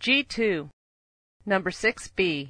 G2, number 6B.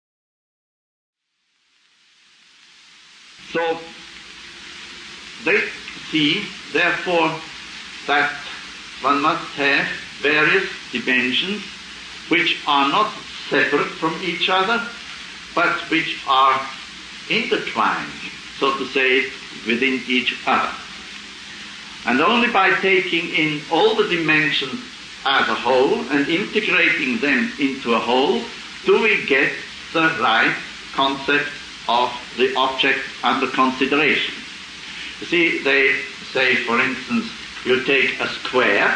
So they see, therefore, that one must have various dimensions which are not separate from each other, but which are intertwined, so to say, within each other. And only by taking in all the dimensions as a whole and integrating them into a whole do we get the right concept of the object under consideration. You see, they say, for instance, you take a square.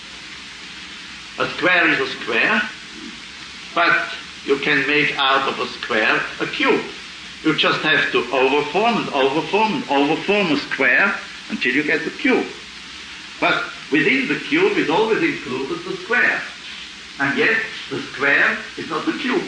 A square is a square, but you can make out of a square a cube. You just have to overform and overform and overform a square until you get the cube. But within the cube is always included the square. And yet the square is not the cube.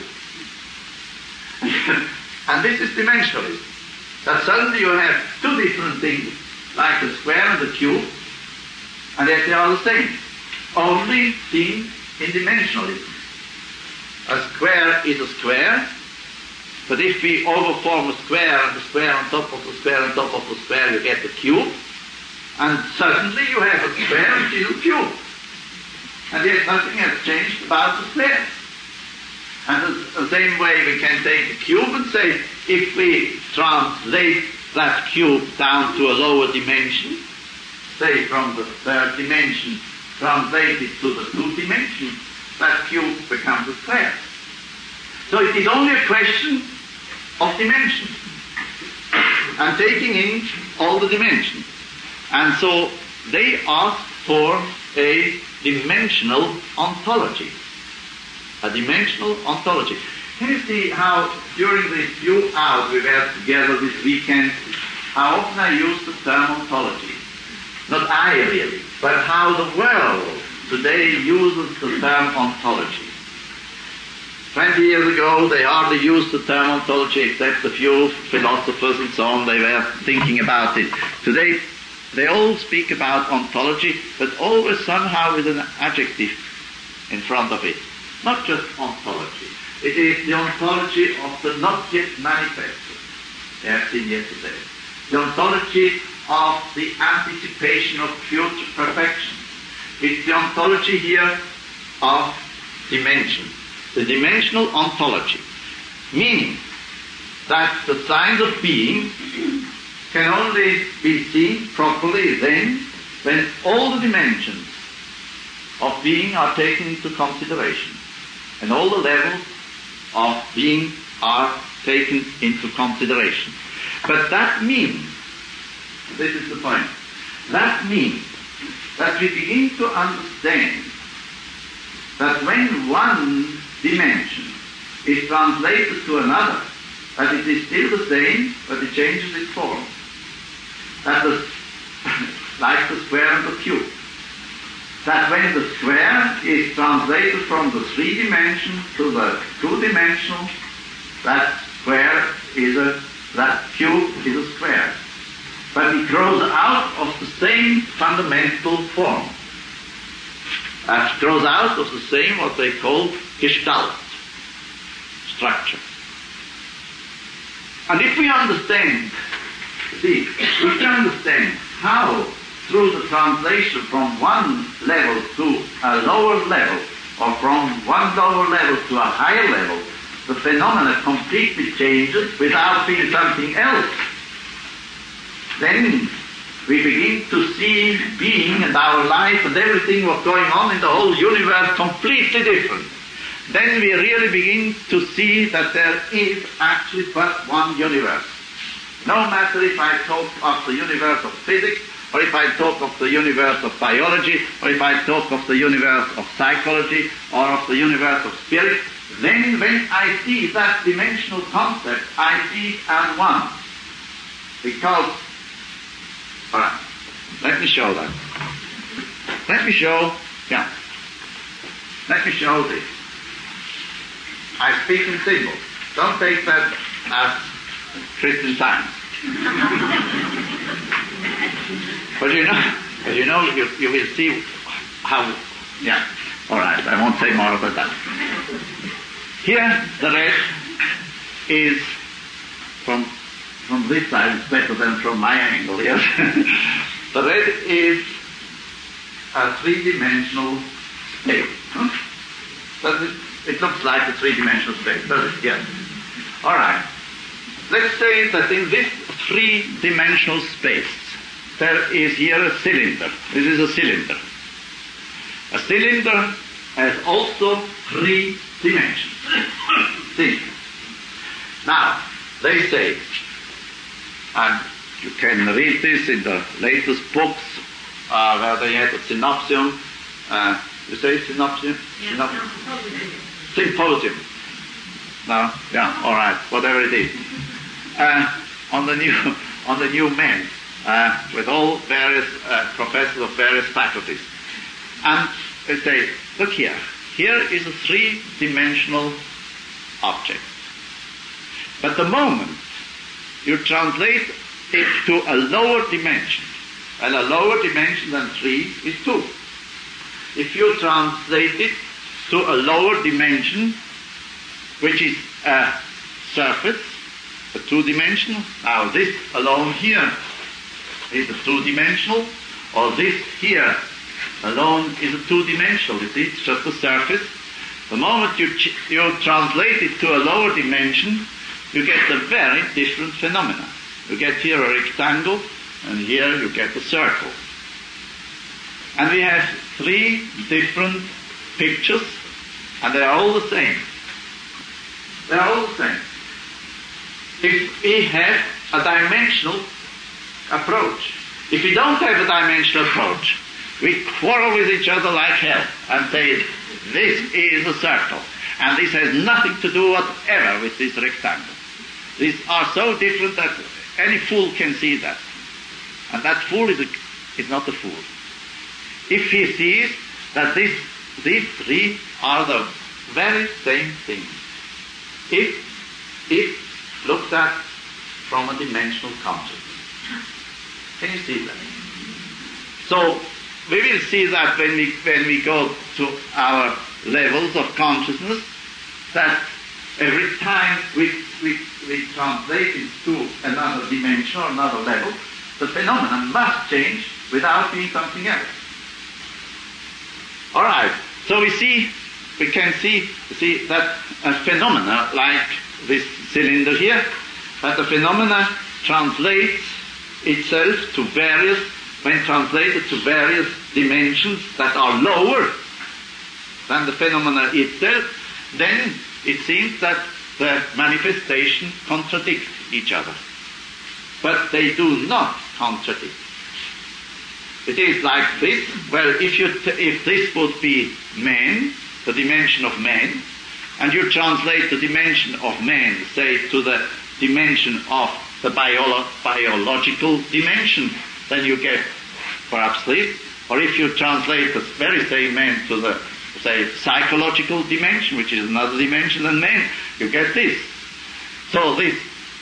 And this is dimensionalism. That suddenly you have two different things, like the square and the cube, and yet they are the same, only seen in dimensionalism. A square is a square, but if we overform a square and the square on top of the square on top of the square, you get the cube, and suddenly you have a square which is a cube. And yet nothing has changed about the square. And the same way we can take a cube and say, if we translate that cube down to a lower dimension, say from the third dimension, translate it to the two dimensions, that cube becomes a square. So it is only a question of dimension and taking in all the dimensions. And so they ask for a dimensional ontology. A dimensional ontology. Can you see how during these few hours we were together this weekend, how often I use the term ontology? Not I really, but how the world today uses the term ontology. 20 years ago they hardly used the term ontology except a few philosophers and so on, they were thinking about it. Today they all speak about ontology, but always somehow with an adjective in front of it. Not just ontology. It is the ontology of the not yet manifested. We have seen yesterday. The ontology of the anticipation of future perfection. It's the ontology here of dimension. The dimensional ontology. Meaning that the signs of being can only be seen properly then when all the dimensions of being are taken into consideration. And all the levels of being are taken into consideration. But that means, this is the point, that means that we begin to understand that when one dimension is translated to another, that it is still the same, but it changes its form. That is like the square and the cube. That when the square is translated from the three-dimensional to the two-dimensional, that cube is a square. But it grows out of the same fundamental form. It grows out of the same, what they call Gestalt, structure. And if we understand, if we understand how through the translation from one level to a lower level, or from one lower level to a higher level, the phenomena completely changes without being something else, then we begin to see being and our life and everything what's going on in the whole universe completely different. Then we really begin to see that there is actually but one universe. No matter if I talk of the universe of physics, or if I talk of the universe of biology, or if I talk of the universe of psychology, or of the universe of spirit, then when I see that dimensional concept, I see it as one. Because, alright, let me show that. Let me show this. I speak in symbols. Don't take that as Christian science. But you will see how, All right, I won't say more about that. Here, the red is from this side, it's better than from my angle here. The red is a three-dimensional space. It looks like a three-dimensional space, does it? Yes. All right. Let's say that in this three-dimensional space, there is here a cylinder. This is a cylinder. A cylinder has also three dimensions. See? Now, they say, and you can read this in the latest books, where they had a synopsium. You say synopsium? Yeah, Symposium. No? Yeah, all right, whatever it is. On the new men, with all various professors of various faculties. And they say, look here. Here is a three-dimensional object. But the moment you translate it to a lower dimension, and a lower dimension than 3 is 2. If you translate it to a lower dimension, which is a surface, a two-dimensional, now this alone here is a two-dimensional, or this here alone is a two-dimensional, you see, it's just a surface. The moment you translate it to a lower dimension, you get a very different phenomena. You get here a rectangle, and here you get a circle. And we have three different pictures, and they are all the same. They are all the same. If we have a dimensional approach, if we don't have a dimensional approach, we quarrel with each other like hell and say, this is a circle, and this has nothing to do whatever with this rectangle. These are so different that any fool can see that. And that fool is not a fool. If he sees that these three are the very same thing, if looked at from a dimensional consciousness. Can you see that? So we will see that when we go to our levels of consciousness, that every time we translate into another dimension or another level, the phenomenon must change without being something else. All right. So we can see that a phenomena like this cylinder here, that the phenomena translates itself to various, when translated to various dimensions that are lower than the phenomena itself, then it seems that the manifestation contradict each other. But they do not contradict. It is like this. Well, if this would be man, the dimension of man, and you translate the dimension of man, say, to the dimension of the biological dimension, then you get perhaps this. Or if you translate the very same man to the, say, psychological dimension, which is another dimension than man, you get this. So this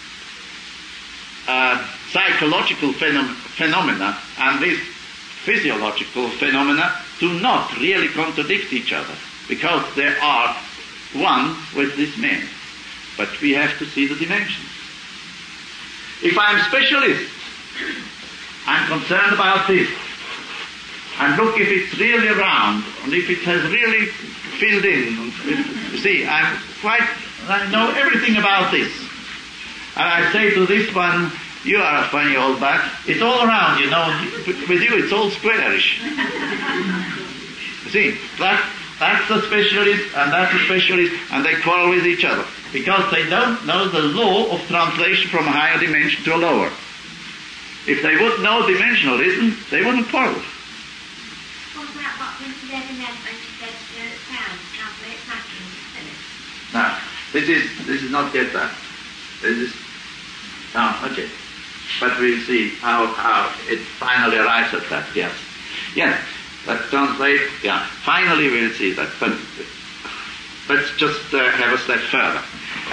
psychological phenomena and this physiological phenomena do not really contradict each other, because they are one with this man. But we have to see the dimensions. If I'm specialist, I'm concerned about this, and look if it's really round, and if it has really filled in. You see, I know everything about this. And I say to this one, you are a funny old bat. It's all around, you know. With you, it's all squarish. You see, that's the specialist, and that's the specialist, and they quarrel with each other, because they don't know the law of translation from a higher dimension to a lower. If they would know dimensionalism, they wouldn't quarrel. What about what Mr. Devin had when she said sound, translate passion, finished? Now, this is not yet that. This is, okay. But we'll see how it finally arrives at that, yes. Yes, that translates, yeah, finally we'll see that, but let's just have a step further.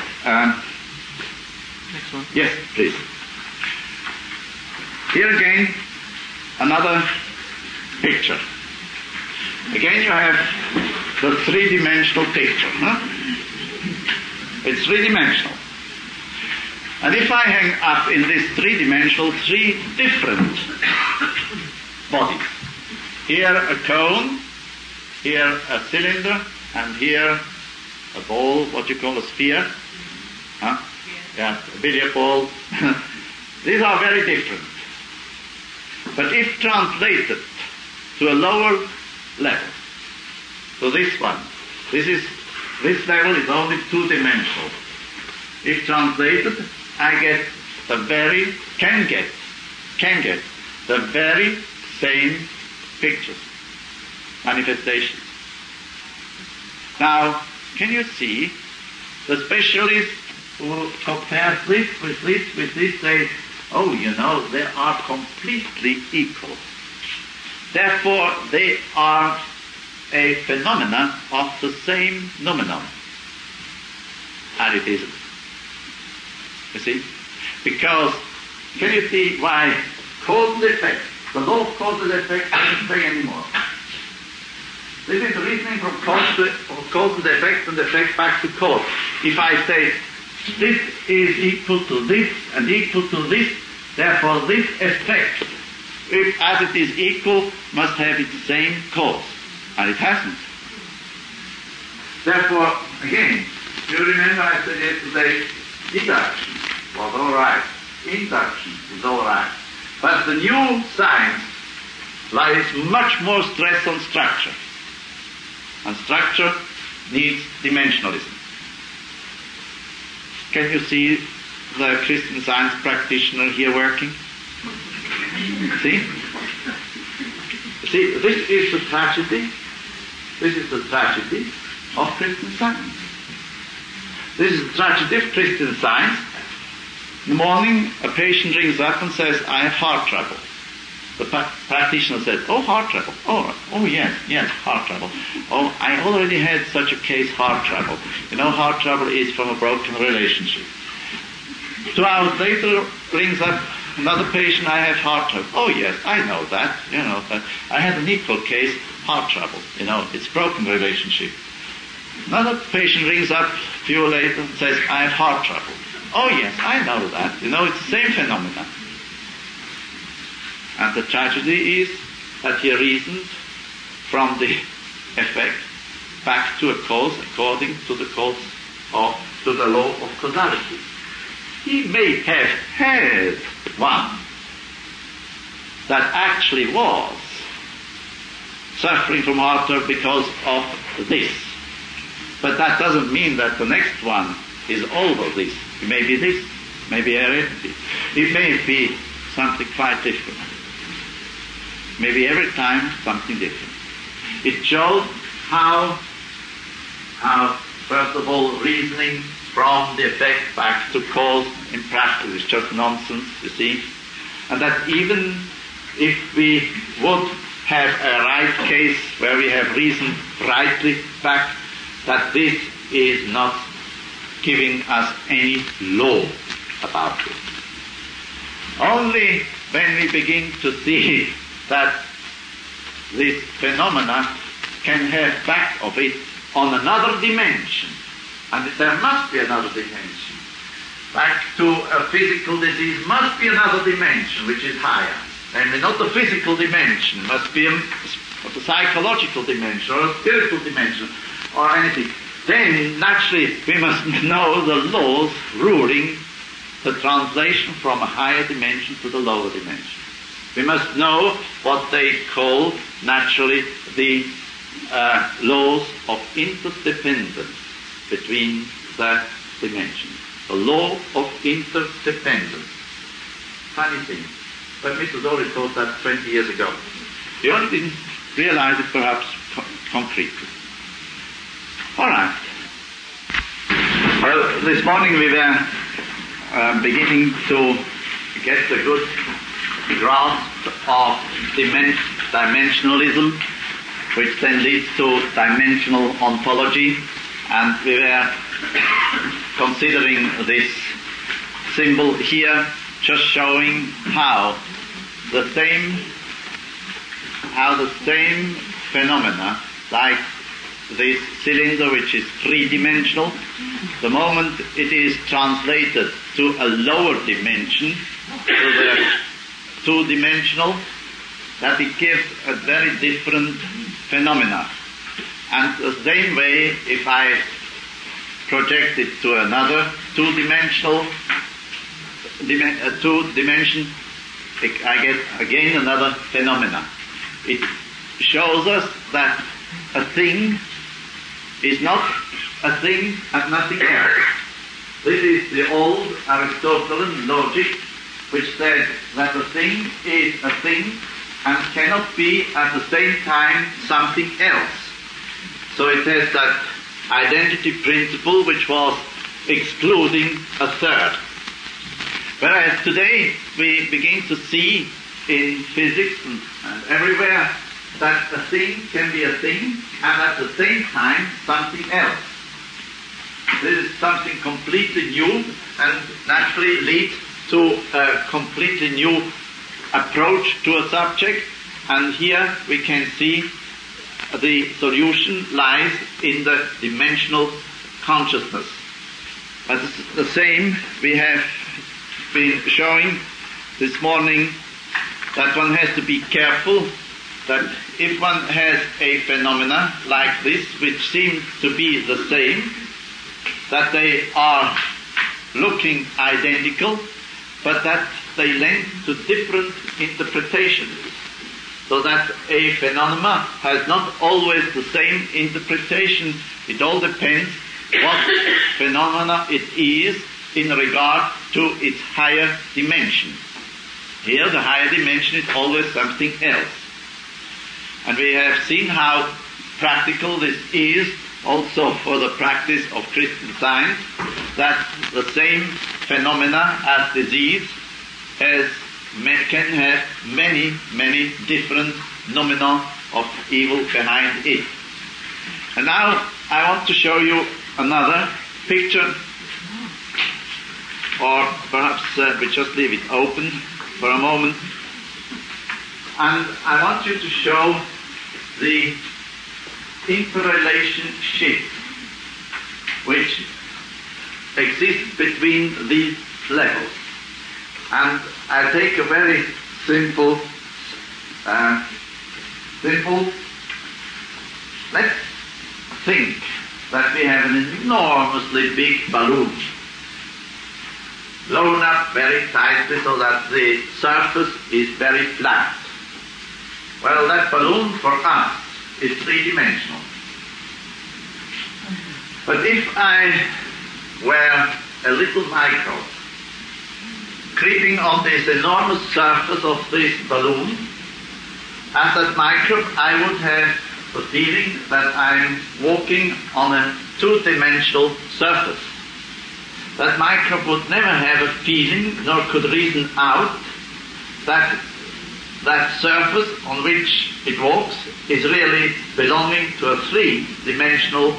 Next one. Yes, please. Here again, another picture. Again you have the three-dimensional picture. Huh? It's three-dimensional. And if I hang up in this three-dimensional three different bodies, here a cone, here a cylinder, and here a ball, what you call a sphere, huh? Yeah, a billiard ball. These are very different. But if translated to a lower level, so this one, this level is only two-dimensional. If translated, I can get the very same pictures, manifestations. Now, can you see the specialists who compare this with this say, oh, they are completely equal. Therefore, they are a phenomena of the same noumenon. And it isn't. You see? Because, can you see why cause and effect, the law of cause and effect doesn't say anymore. This is the reasoning from cause and effect back to cause. If I say, this is equal to this and equal to this, therefore this effect, if as it is equal, must have its same cause. And it hasn't. Therefore, again, you remember I said yesterday, deduction was all right. Induction is all right. But the new science lies much more stress on structure. And structure needs dimensionalism. Can you see the Christian Science practitioner here working? See? See, this is the tragedy. This is the tragedy of Christian Science. This is the tragedy of Christian Science. In the morning, a patient rings up and says, I have heart trouble. The practitioner says, oh, heart trouble. Oh, yes, heart trouble. Oh, I already had such a case, heart trouble. Heart trouble is from a broken relationship. 2 hours later, rings up another patient, I have heart trouble. Oh, yes, I know that. I had an equal case, heart trouble. It's broken relationship. Another patient rings up a few later and says, I have heart trouble. Oh, yes, I know that. It's the same phenomenon. And the tragedy is that he reasoned from the effect back to a cause according to the to the law of causality. He may have had one that actually was suffering from heart trouble because of this. But that doesn't mean that the next one is over this. It may be this, maybe heredity. It may be something quite different. Maybe every time something different. It shows how first of all, reasoning from the effect back to cause in practice is just nonsense, you see. And that even if we would have a right case where we have reasoned rightly back, that this is not giving us any law about it. Only when we begin to see that this phenomena can have back of it on another dimension, and there must be another dimension. Back to a physical disease must be another dimension which is higher. Namely, not the physical dimension, must be a psychological dimension or a spiritual dimension or anything. Then, naturally, we must know the laws ruling the translation from a higher dimension to the lower dimension. We must know what they call, naturally, the laws of interdependence between the dimensions. The law of interdependence. Funny thing. But Mr. Dory taught that 20 years ago. You only didn't realize it perhaps concretely. All right. Well, this morning we were beginning to get a good grasp of dimensionalism, which then leads to dimensional ontology, and we were considering this symbol here, just showing how the same phenomena, like this cylinder which is three-dimensional, the moment it is translated to a lower dimension, to the two-dimensional, that it gives a very different phenomena. And the same way, if I project it to another two-dimension, I get again another phenomena. It shows us that a thing is not a thing and nothing else. This is the old Aristotelian logic, which said that a thing is a thing and cannot be at the same time something else. So it has that identity principle which was excluding a third. Whereas today we begin to see in physics and everywhere that a thing can be a thing and at the same time something else. This is something completely new and naturally leads to a completely new approach to a subject, and here we can see the solution lies in the dimensional consciousness. But the same we have been showing this morning, that one has to be careful that if one has a phenomena like this, which seems to be the same, that they are looking identical, but that they lend to different interpretations. So that a phenomena has not always the same interpretation. It all depends what phenomena it is in regard to its higher dimension. Here the higher dimension is always something else. And we have seen how practical this is also for the practice of Christian Science, that the same phenomena as disease can have many, many different phenomena of evil behind it. And now I want to show you another picture, or perhaps we just leave it open for a moment. And I want you to show the interrelationship which exists between these levels. And I take a very simple, let's think that we have an enormously big balloon, blown up very tightly so that the surface is very flat. Well, that balloon for us is three-dimensional. But if I were a little microbe creeping on this enormous surface of this balloon, as that microbe I would have the feeling that I'm walking on a two-dimensional surface. That microbe would never have a feeling, nor could reason out, that that surface on which it walks is really belonging to a three-dimensional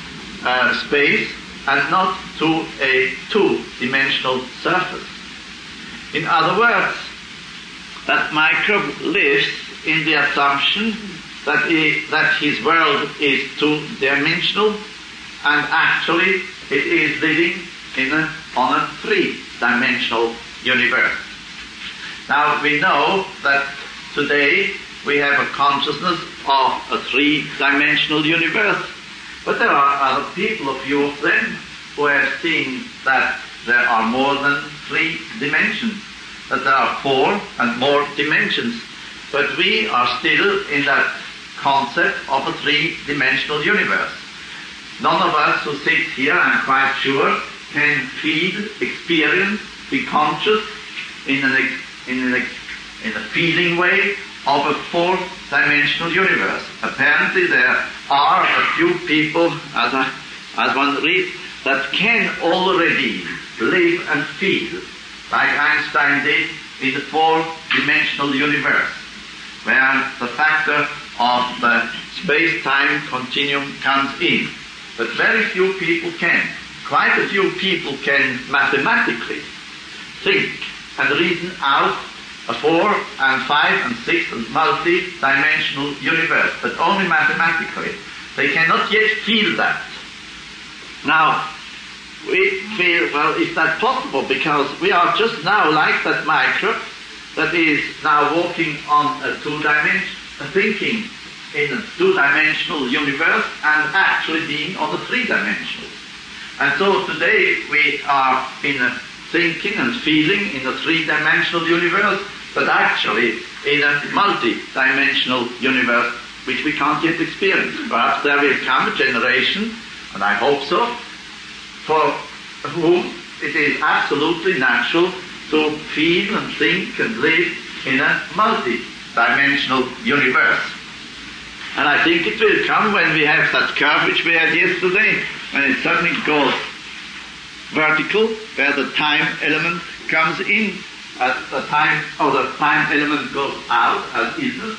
space and not to a two-dimensional surface. In other words, that microbe lives in the assumption that his world is two-dimensional, and actually it is living on a three-dimensional universe. Now we know that today we have a consciousness of a three-dimensional universe, but there are other people, a few of them, who have seen that there are more than three dimensions, that there are four and more dimensions. But we are still in that concept of a three-dimensional universe. None of us who sit here, I'm quite sure, can feel, experience, be conscious in a feeling way of a fourth-dimensional universe. Apparently there are a few people, as one reads, that can already live and feel, like Einstein did, in the four-dimensional universe, where the factor of the space-time continuum comes in. But very few people can. Quite a few people can mathematically think and reason out a 4 and 5 and 6 and multi-dimensional universe, but only mathematically. They cannot yet feel that. Now, we feel, well, is that possible? Because we are just now like that microbe that is now walking on a thinking in a two-dimensional universe and actually being on the three-dimensional. And so today we are in a thinking and feeling in a three-dimensional universe, but actually in a multi-dimensional universe which we can't yet experience. Perhaps there will come a generation, and I hope so, for whom it is absolutely natural to feel and think and live in a multi-dimensional universe. And I think it will come when we have that curve which we had yesterday, when it suddenly goes vertical, where the time element comes in, the time element goes out as isness.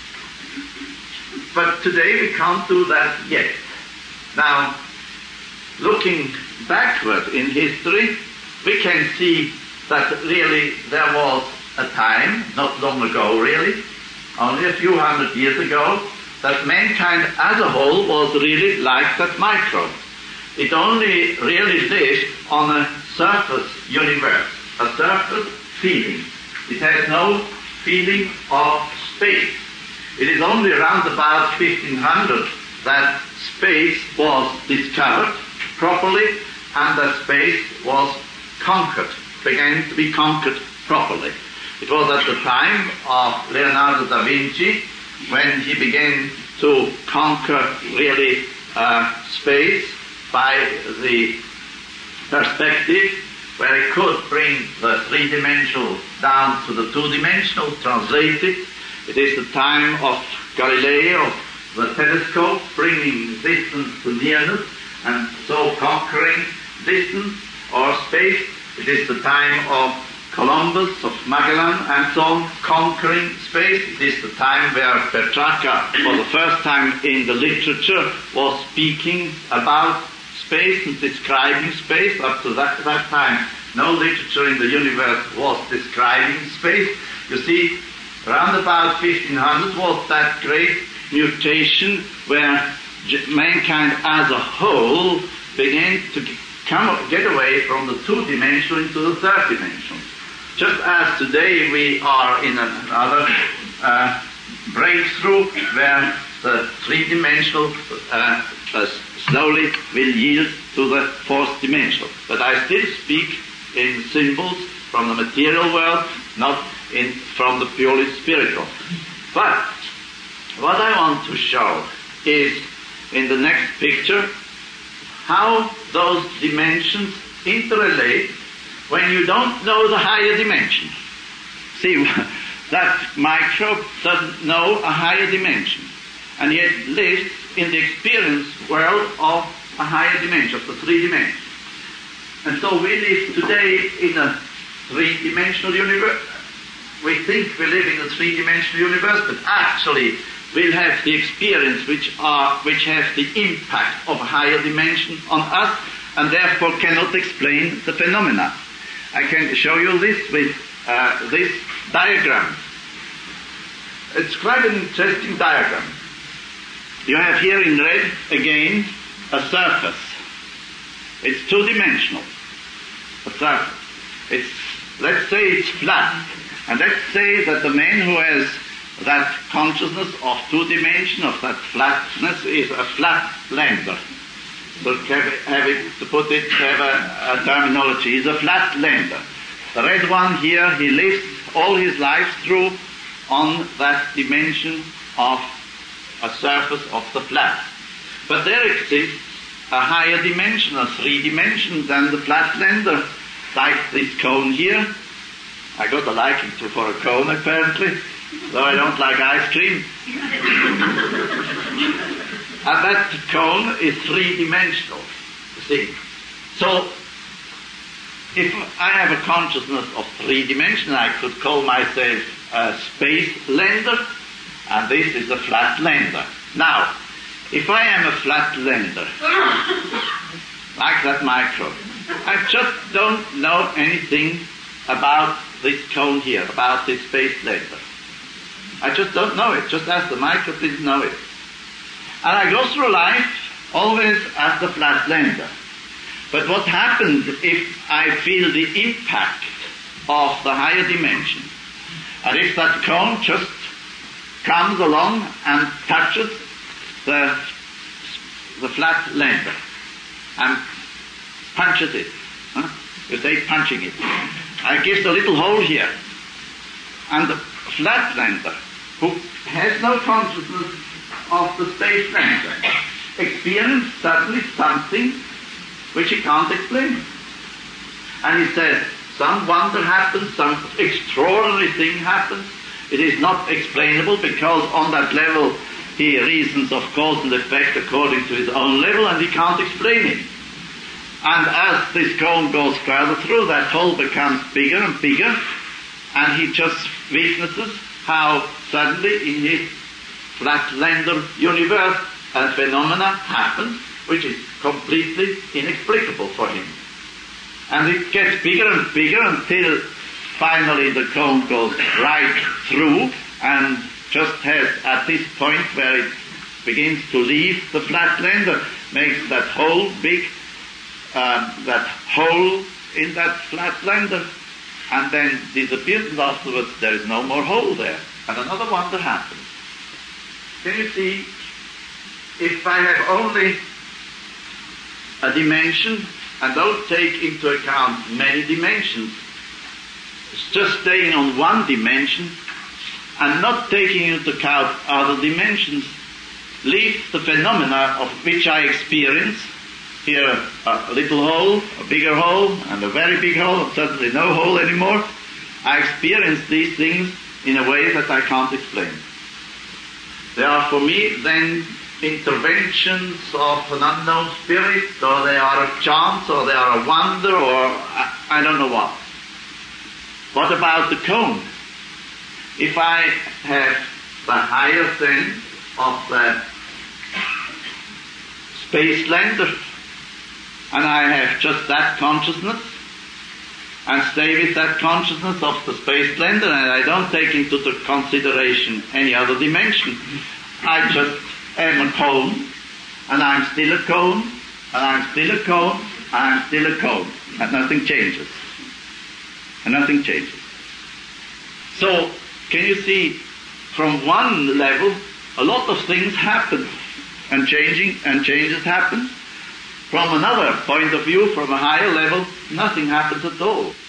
But today we can't do that yet. Now, looking backward in history, we can see that really there was a time, not long ago really, only a few hundred years ago, that mankind as a whole was really like that microbe. It only really lived on a surface universe, a surface feeling. It has no feeling of space. It is only around about 1500 that space was discovered properly and that space was conquered, began to be conquered properly. It was at the time of Leonardo da Vinci when he began to conquer really space by the perspective where he could bring the three-dimensional down to the two-dimensional, translate it. It is the time of Galileo, the telescope, bringing distance to nearness and so conquering distance or space. It is the time of Columbus, of Magellan, and so on, conquering space. It is the time where Petrarca, for the first time in the literature, was speaking about space and describing space. Up to that time, no literature in the universe was describing space. You see, around about 1500 was that great mutation where mankind as a whole began to get away from the two-dimensional into the third-dimensional. Just as today we are in another breakthrough where the three-dimensional slowly will yield to the fourth-dimensional. But I still speak in symbols from the material world, not from the purely spiritual. But what I want to show is, in the next picture, how those dimensions interrelate when you don't know the higher dimension. See, that microbe doesn't know a higher dimension, and yet lives in the experience world of a higher dimension, of the three dimensions. And so we live today in a three-dimensional universe. We think we live in a three-dimensional universe, but actually we'll have the experience which have the impact of a higher dimension on us, and therefore cannot explain the phenomena. I can show you this with this diagram. It's quite an interesting diagram. You have here in red, again, a surface. It's two-dimensional, a surface. Let's say it's flat. And let's say that the man who has that consciousness of two-dimension, of that flatness, is a flatlander. So to have a terminology, is a flatlander. The red one here, he lives all his life through on that dimension of a surface of the flat. But there exists a higher dimension, a three-dimension than the flatlander, like this cone here. I got a liking for a cone, apparently, though I don't like ice cream. And that cone is three-dimensional, you see. So, if I have a consciousness of three-dimension, I could call myself a space-lander, and this is a flatlander. Now, if I am a flatlander, like that microbe, I just don't know anything about this cone here, about this space lander. I just don't know it, just as the microbe didn't know it. And I go through life always as the flatlander. But what happens if I feel the impact of the higher dimension? And if that cone just comes along and touches the flatlander and punches it. You say punching it. And gives a little hole here. And the flatlander, who has no consciousness of the spacelander, experiences suddenly something which he can't explain. And he says, some wonder happens, some extraordinary thing happens. It is not explainable because on that level he reasons of cause and effect according to his own level and he can't explain it. And as this cone goes further through, that hole becomes bigger and bigger, and he just witnesses how suddenly in his flatlander universe a phenomena happens which is completely inexplicable for him. And it gets bigger and bigger until finally the cone goes right through and just has at this point where it begins to leave the flatlander, makes that hole big, that hole in that flatlander, and then disappears, and afterwards there is no more hole there. And another wonder happens. Can you see, if I have only a dimension and don't take into account many dimensions, just staying on one dimension and not taking into account other dimensions, leaves the phenomena of which I experience, here a little hole, a bigger hole, and a very big hole, and suddenly no hole anymore. I experience these things in a way that I can't explain. They are for me then interventions of an unknown spirit, or they are a chance, or they are a wonder, or I don't know what. What about the cone? If I have the higher sense of the spacelander, and I have just that consciousness, and stay with that consciousness of the spacelander, and I don't take into the consideration any other dimension, I just am a cone, and I'm still a cone, and I'm still a cone, and I'm still a cone, and nothing changes. And nothing changes. So, can you see, from one level, a lot of things happen, and changes happen. From another point of view, from a higher level, nothing happens at all.